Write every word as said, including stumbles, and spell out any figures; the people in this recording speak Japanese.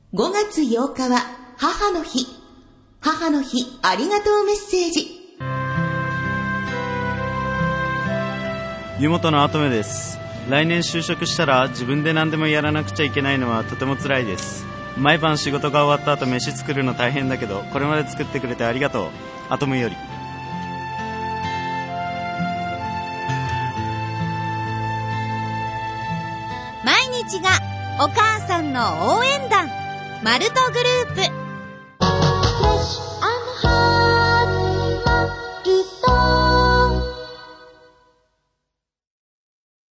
ごがつようかは母の日。母の日ありがとうメッセージ。 湯本の跡目です。来年就職したら自分で何でもやらなくちゃいけないのはとても辛いです。毎晩仕事が終わった後飯作るの大変だけど、これまで作ってくれてありがとう。アトムより。 毎日がお母さんの応援団、マルトグループ。